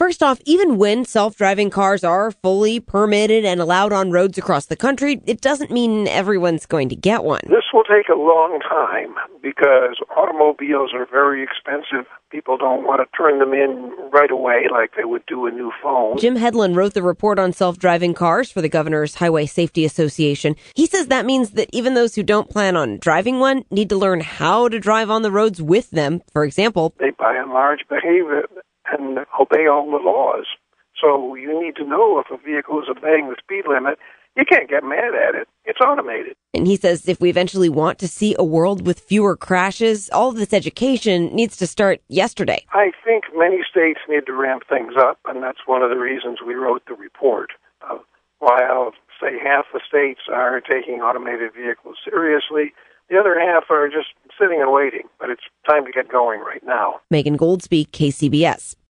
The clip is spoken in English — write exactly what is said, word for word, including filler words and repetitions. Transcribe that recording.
First off, even when self-driving cars are fully permitted and allowed on roads across the country, it doesn't mean everyone's going to get one. This will take a long time because automobiles are very expensive. People don't want to turn them in right away like they would do a new phone. Jim Hedlund wrote the report on self-driving cars for the Governor's Highway Safety Association. He says that means that even those who don't plan on driving one need to learn how to drive on the roads with them. For example, they by and large behave and obey all the laws. So you need to know if a vehicle is obeying the speed limit. You can't get mad at it. It's automated. And he says if we eventually want to see a world with fewer crashes, all of this education needs to start yesterday. I think many states need to ramp things up, and that's one of the reasons we wrote the report. Uh, while, say, half the states are taking automated vehicles seriously, the other half are just sitting and waiting. But it's time to get going right now. Megan Goldsby, K C B S.